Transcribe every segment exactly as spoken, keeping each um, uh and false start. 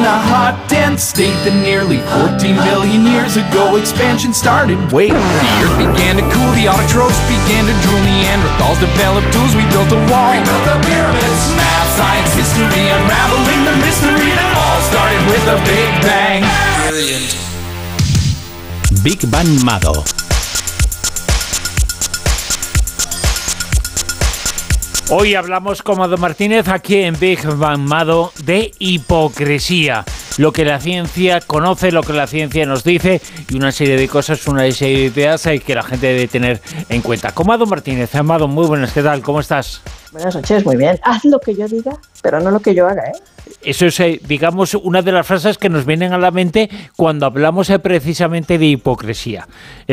a hot, dense state that nearly fourteen billion years ago expansion started. Wait, the earth began to cool, the autotrophs began to drool, Neanderthals developed tools, we built a wall. We built the pyramids. Math, science, history, unraveling the mystery that all started with a Big Bang. Brilliant. Big Bang Mado. Hoy hablamos con Mado Martínez aquí en Big Bang Mado de hipocresía. Lo que la ciencia conoce, lo que la ciencia nos dice y una serie de cosas, una serie de ideas que la gente debe tener en cuenta. Con Mado Martínez. Mado, muy buenas, ¿qué tal? ¿Cómo estás? Buenas noches, muy bien. Haz lo que yo diga, pero no lo que yo haga, ¿eh? Eso es, eh, digamos, una de las frases que nos vienen a la mente cuando hablamos eh, precisamente de hipocresía.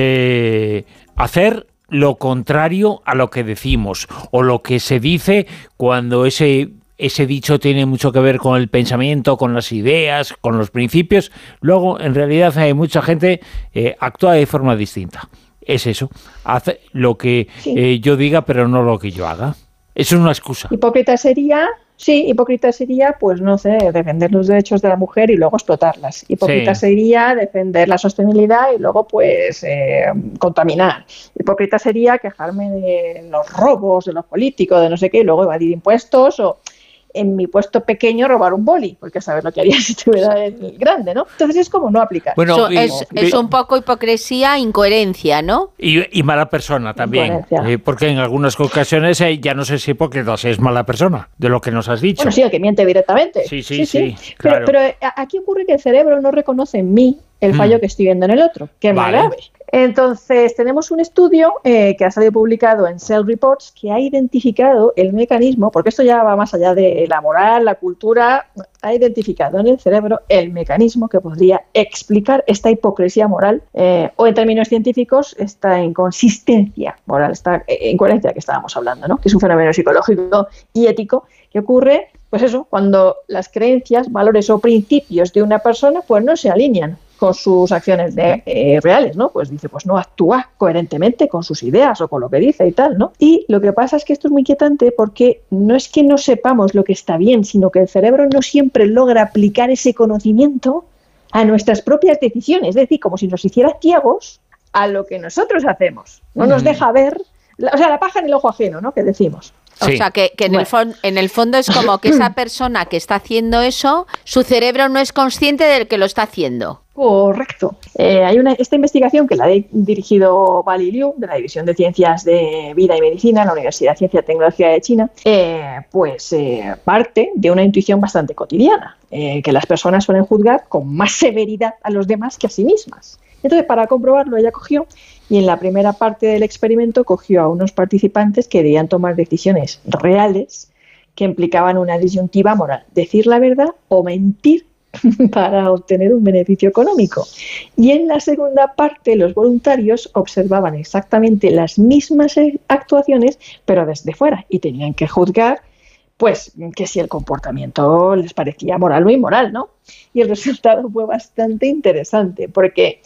Eh, hacer lo contrario a lo que decimos o lo que se dice cuando ese... Ese dicho tiene mucho que ver con el pensamiento, con las ideas, con los principios. Luego, en realidad, hay mucha gente eh, actúa de forma distinta. Es eso. Hace lo que sí. eh, yo diga, pero no lo que yo haga. Eso es una excusa. Hipócrita sería, sí, hipócrita sería, pues no sé, defender los derechos de la mujer y luego explotarlas. Hipócrita sí. sería defender la sostenibilidad y luego, pues, eh, contaminar. Hipócrita sería quejarme de los robos de los políticos, de no sé qué, y luego evadir impuestos o... en mi puesto pequeño robar un boli, porque sabes lo que haría si tuviera el grande, ¿no? Entonces es como no aplicar. Bueno, so, es, y, es un poco hipocresía, incoherencia, ¿no? Y, y mala persona también, eh, porque en algunas ocasiones eh, ya no sé si hipócrita, si es mala persona, de lo que nos has dicho. Bueno, sí, el que miente directamente. Sí, sí, sí. sí, sí. Claro. Pero, pero aquí ocurre que el cerebro no reconoce en mí el fallo mm. que estoy viendo en el otro, que es vale. más grave. Entonces, tenemos un estudio eh, que ha salido publicado en Cell Reports que ha identificado el mecanismo, porque esto ya va más allá de la moral, la cultura, ha identificado en el cerebro el mecanismo que podría explicar esta hipocresía moral eh, o, en términos científicos, esta inconsistencia moral, esta incoherencia que estábamos hablando, ¿no? Que es un fenómeno psicológico y ético que ocurre, pues eso, cuando las creencias, valores o principios de una persona pues no se alinean con sus acciones de, eh, reales, ¿no? Pues dice, pues no actúa coherentemente con sus ideas o con lo que dice y tal, ¿no? Y lo que pasa es que esto es muy inquietante porque no es que no sepamos lo que está bien, sino que el cerebro no siempre logra aplicar ese conocimiento a nuestras propias decisiones, es decir, como si nos hiciera ciegos a lo que nosotros hacemos. No nos deja ver, la, o sea, la paja en el ojo ajeno, ¿no? Que decimos. O sí. sea, que, que en, bueno. el fon- en el fondo es como que esa persona que está haciendo eso, su cerebro no es consciente del que lo está haciendo. Correcto. Eh, hay una esta investigación que la ha dirigido Bali Liu, de la División de Ciencias de Vida y Medicina en la Universidad de Ciencia y Tecnología de China, eh, pues eh, parte de una intuición bastante cotidiana, eh, que las personas suelen juzgar con más severidad a los demás que a sí mismas. Entonces, para comprobarlo, ella cogió y en la primera parte del experimento cogió a unos participantes que debían tomar decisiones reales que implicaban una disyuntiva moral, decir la verdad o mentir para obtener un beneficio económico. Y en la segunda parte los voluntarios observaban exactamente las mismas actuaciones, pero desde fuera, y tenían que juzgar pues que si el comportamiento les parecía moral o inmoral, ¿no? Y el resultado fue bastante interesante, porque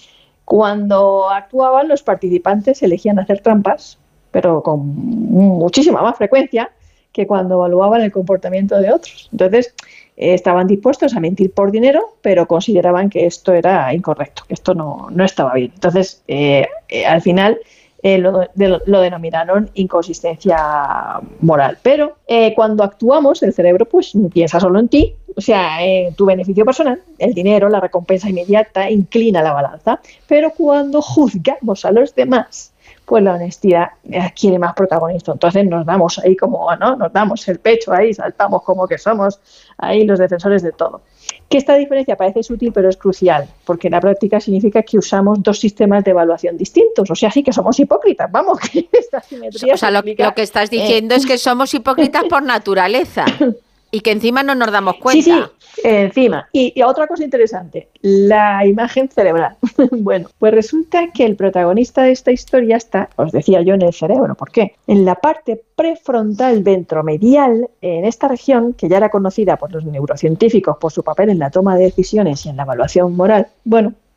cuando actuaban los participantes elegían hacer trampas, pero con muchísima más frecuencia que cuando evaluaban el comportamiento de otros. Entonces, eh, estaban dispuestos a mentir por dinero, pero consideraban que esto era incorrecto, que esto no, no estaba bien. Entonces, eh, eh, al final, eh, lo, de, lo denominaron inconsistencia moral. Pero eh, cuando actuamos, el cerebro pues piensa solo en ti, o sea, en tu beneficio personal, el dinero, la recompensa inmediata, inclina la balanza. Pero cuando juzgamos a los demás, pues la honestidad adquiere más protagonismo. Entonces nos damos ahí como, ¿no? Nos damos el pecho ahí, saltamos como que somos ahí los defensores de todo. Que esta diferencia parece sutil, pero es crucial, porque en la práctica significa que usamos dos sistemas de evaluación distintos. O sea, sí que somos hipócritas, vamos, que esta simetría... O sea, lo, lo que estás diciendo eh, es que somos hipócritas por naturaleza. Y que encima no nos damos cuenta. Sí, sí, encima. Y, y otra cosa interesante, la imagen cerebral. Bueno, pues resulta que el protagonista de esta historia está, os decía yo, en el cerebro. ¿Por qué? En la parte prefrontal ventromedial, en esta región, que ya era conocida por los neurocientíficos por su papel en la toma de decisiones y en la evaluación moral, bueno,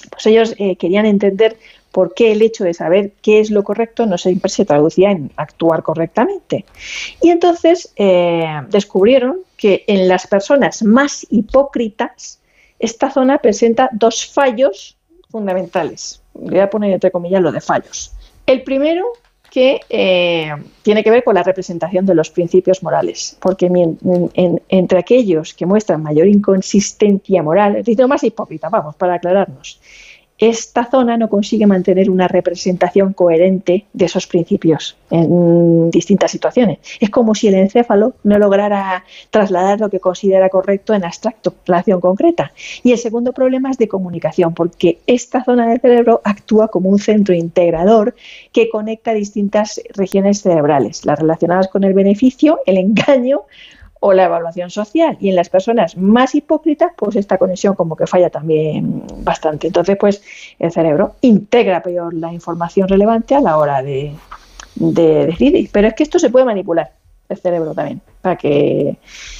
pues ellos eh, querían entender por qué el hecho de saber qué es lo correcto no siempre se traducía en actuar correctamente. Y entonces eh, descubrieron que en las personas más hipócritas esta zona presenta dos fallos fundamentales. Voy a poner entre comillas lo de fallos. El primero, que eh, tiene que ver con la representación de los principios morales, porque en, en, entre aquellos que muestran mayor inconsistencia moral, es decir, no más hipócrita, vamos, para aclararnos, esta zona no consigue mantener una representación coherente de esos principios en distintas situaciones. Es como si el encéfalo no lograra trasladar lo que considera correcto en abstracto, la acción concreta. Y el segundo problema es de comunicación, porque esta zona del cerebro actúa como un centro integrador que conecta distintas regiones cerebrales, las relacionadas con el beneficio, el engaño o la evaluación social. Y en las personas más hipócritas, pues esta conexión como que falla también bastante. Entonces, pues el cerebro integra peor la información relevante a la hora de, de decidir. Pero es que esto se puede manipular, el cerebro también, para que,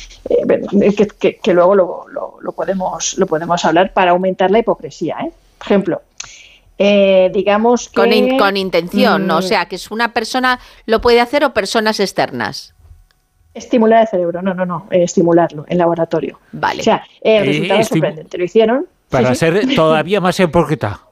eh, que, que, que luego lo, lo, lo, podemos, lo podemos hablar para aumentar la hipocresía, ¿eh? Por ejemplo, eh, digamos que... Con, in, con intención, mmm, ¿no? O sea, que es una persona lo puede hacer o personas externas. Estimular el cerebro, no, no, no, eh, estimularlo en laboratorio. Vale. O sea, eh, el eh, resultado es sorprendente. Lo hicieron. Para sí, ser sí. todavía más hipócrita.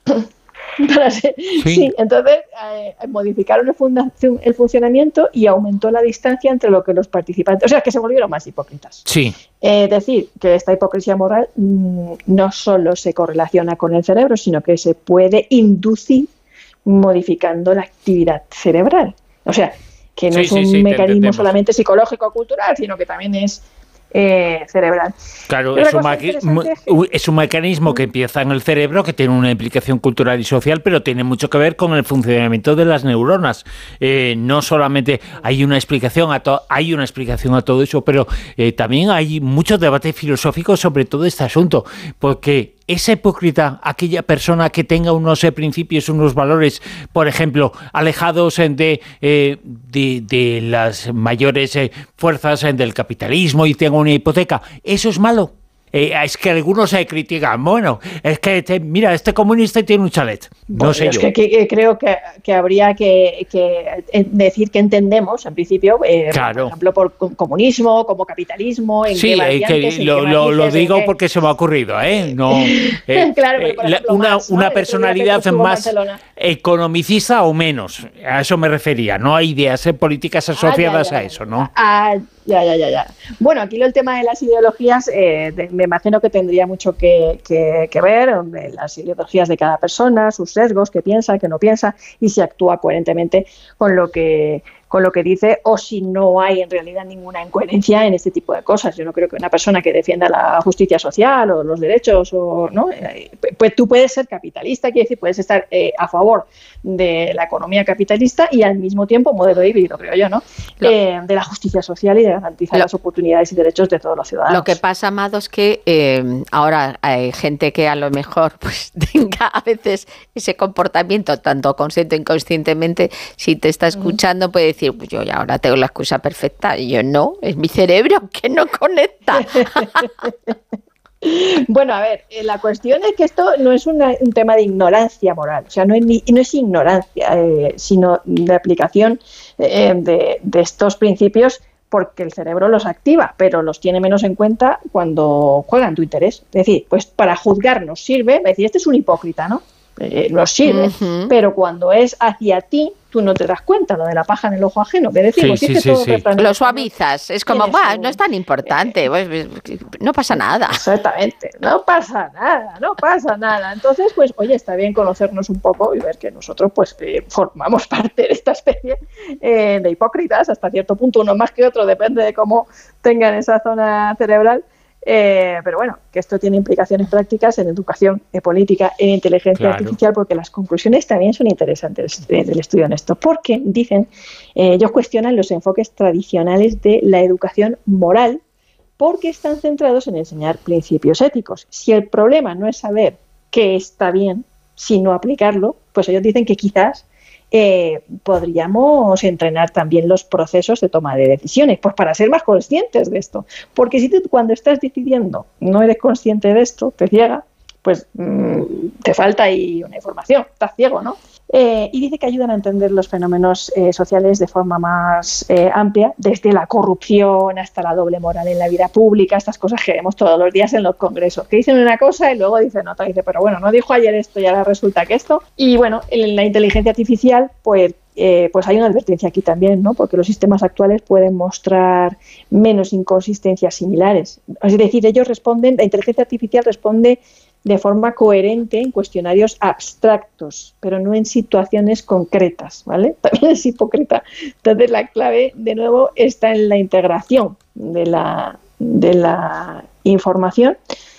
Para ser, sí. sí, entonces eh, modificaron el, funda, el funcionamiento y aumentó la distancia entre lo que los participantes, o sea, que se volvieron más hipócritas. Sí. Es eh, decir, que esta hipocresía moral mmm, no solo se correlaciona con el cerebro, sino que se puede inducir modificando la actividad cerebral. O sea, que no sí, es un sí, sí, mecanismo solamente psicológico o cultural, sino que también es eh, cerebral. Claro, es un, es, es un mecanismo que empieza en el cerebro, que tiene una implicación cultural y social, pero tiene mucho que ver con el funcionamiento de las neuronas. Eh, no solamente hay una explicación a to- hay una explicación a todo eso, pero eh, también hay muchos debates filosóficos sobre todo este asunto, porque ¿es hipócrita aquella persona que tenga unos eh, principios, unos valores, por ejemplo, alejados de, eh, de, de las mayores eh, fuerzas eh, del capitalismo y tenga una hipoteca? ¿Eso es malo? Eh, es que algunos se critican. Bueno, es que, te, mira, este comunista tiene un chalet. No bueno, sé es yo. Que, que, creo que, que habría que, que decir que entendemos, en principio, eh, claro. por ejemplo, por comunismo, como capitalismo, en sí, qué variantes, que lo, en qué lo, lo digo qué... porque se me ha ocurrido, ¿eh? No, eh, claro, pero por ejemplo, eh, una, más, ¿no? una personalidad más economicista o menos. A eso me refería. No hay ideas eh, políticas asociadas ah, ya, ya, a eso, ¿no? Ah, ya, ya, ya, ya. Bueno, aquí el tema de las ideologías, eh, de, me imagino que tendría mucho que, que, que ver de las ideologías de cada persona, sus sesgos, qué piensa, qué no piensa y si actúa coherentemente con lo que con lo que dice o si no hay en realidad ninguna incoherencia en este tipo de cosas. Yo no creo que una persona que defienda la justicia social o los derechos, o no, pues tú puedes ser capitalista, quiere decir, puedes estar eh, a favor de la economía capitalista y al mismo tiempo modelo híbrido, creo yo, ¿no? Lo, eh, de la justicia social y de garantizar lo, las oportunidades y derechos de todos los ciudadanos. Lo que pasa, Amado, es que eh, ahora hay gente que a lo mejor pues tenga a veces ese comportamiento, tanto consciente o inconscientemente, si te está escuchando, puede decir, pues yo ya ahora tengo la excusa perfecta, y yo no, es mi cerebro que no conecta. Bueno, a ver, la cuestión es que esto no es una, un tema de ignorancia moral, o sea, no es, ni, no es ignorancia, eh, sino de aplicación eh, de, de estos principios, porque el cerebro los activa, pero los tiene menos en cuenta cuando juega en tu interés. Es decir, pues para juzgar nos sirve, decir, este es un hipócrita, ¿no? Eh, nos sirve, uh-huh. Pero cuando es hacia ti, tú no te das cuenta, lo de la paja en el ojo ajeno, que decimos, sí, sí, que sí, todo sí. Lo suavizas, es como, va, no es tan importante, eh, no pasa nada. Exactamente, no pasa nada, no pasa nada. Entonces, pues, oye, está bien conocernos un poco y ver que nosotros, pues, eh, formamos parte de esta especie eh, de hipócritas, hasta cierto punto, uno más que otro, depende de cómo tengan esa zona cerebral. Eh, pero bueno, que esto tiene implicaciones prácticas en educación, en política, en inteligencia claro. artificial, porque las conclusiones también son interesantes del estudio en esto, porque dicen, eh, ellos cuestionan los enfoques tradicionales de la educación moral, porque están centrados en enseñar principios éticos. Si el problema no es saber qué está bien, sino aplicarlo, pues ellos dicen que quizás Eh, podríamos entrenar también los procesos de toma de decisiones, pues para ser más conscientes de esto, porque si tú cuando estás decidiendo no eres consciente de esto, te ciega, pues mmm, te falta ahí una información, estás ciego, ¿no? Eh, y dice que ayudan a entender los fenómenos eh, sociales de forma más eh, amplia, desde la corrupción hasta la doble moral en la vida pública, estas cosas que vemos todos los días en los congresos, que dicen una cosa y luego dicen otra, dice, pero bueno, no dijo ayer esto y ahora resulta que esto. Y bueno, en la inteligencia artificial, pues Eh, pues hay una advertencia aquí también, ¿no? Porque los sistemas actuales pueden mostrar menos inconsistencias similares. Es decir, ellos responden, la inteligencia artificial responde de forma coherente en cuestionarios abstractos, pero no en situaciones concretas, ¿vale? También es hipócrita. Entonces, la clave, de nuevo, está en la integración de la, de la información.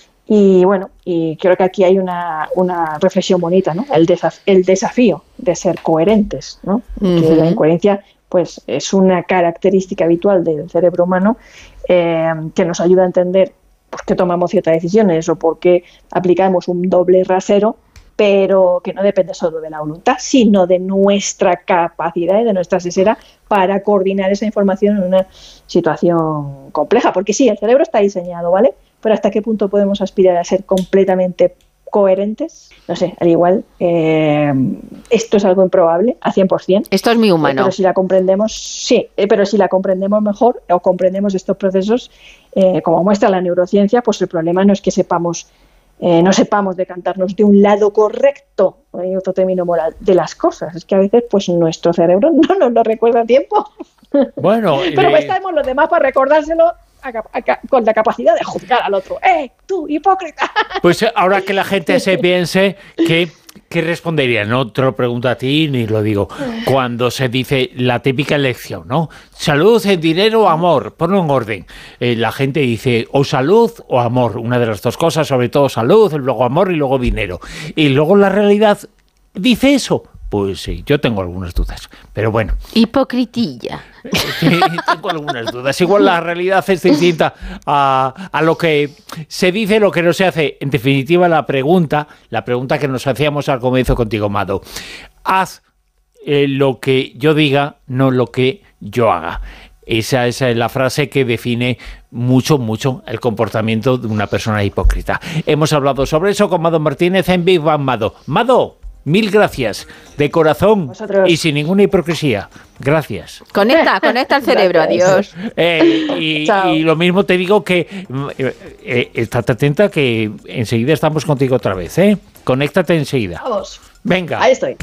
Y bueno, y creo que aquí hay una, una reflexión bonita, ¿no? El, desaf el desafío de ser coherentes, ¿no? Uh-huh. Que la incoherencia, pues, es una característica habitual del cerebro humano eh, que nos ayuda a entender por qué tomamos ciertas decisiones o por qué aplicamos un doble rasero, pero que no depende solo de la voluntad, sino de nuestra capacidad y de nuestra sesera para coordinar esa información en una situación compleja. Porque sí, el cerebro está diseñado, ¿vale? Pero ¿hasta qué punto podemos aspirar a ser completamente coherentes? No sé, al igual, eh, esto es algo improbable, al cien por ciento. Esto es muy humano. Eh, pero si la comprendemos, sí, eh, pero si la comprendemos mejor o comprendemos estos procesos, eh, como muestra la neurociencia, pues el problema no es que sepamos, eh, no sepamos decantarnos de un lado correcto, hay otro término moral, de las cosas. Es que a veces, pues nuestro cerebro no nos lo recuerda a tiempo. Bueno, pero eh... pues estamos los demás para recordárselo A, a, con la capacidad de juzgar al otro. ¡Eh, tú, hipócrita! Pues ahora que la gente se piense que, ¿qué respondería? No te lo pregunto a ti ni lo digo. Cuando se dice la típica elección, ¿no? Salud, dinero o amor, ponlo en orden. Eh, la gente dice o salud o amor, una de las dos cosas, sobre todo salud, luego amor y luego dinero. Y luego la realidad dice eso. Pues sí, yo tengo algunas dudas, pero bueno. Hipocritilla. Sí, tengo algunas dudas. Igual la realidad es distinta a, a lo que se dice, lo que no se hace. En definitiva, la pregunta, la pregunta que nos hacíamos al comienzo contigo, Mado. Haz eh, lo que yo diga, no lo que yo haga. Esa, esa es la frase que define mucho, mucho el comportamiento de una persona hipócrita. Hemos hablado sobre eso con Mado Martínez en Big Bang Mado. Mado, mil gracias, de corazón. ¿Vosotros? Y sin ninguna hipocresía. Gracias. Conecta, conecta el cerebro, adiós. Eh, y, y lo mismo te digo que eh, eh, estate atenta que enseguida estamos contigo otra vez, ¿eh? Conéctate enseguida. Vamos. Venga. Ahí estoy.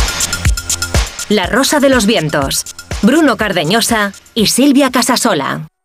La Rosa de los Vientos. Bruno Cardeñosa y Silvia Casasola.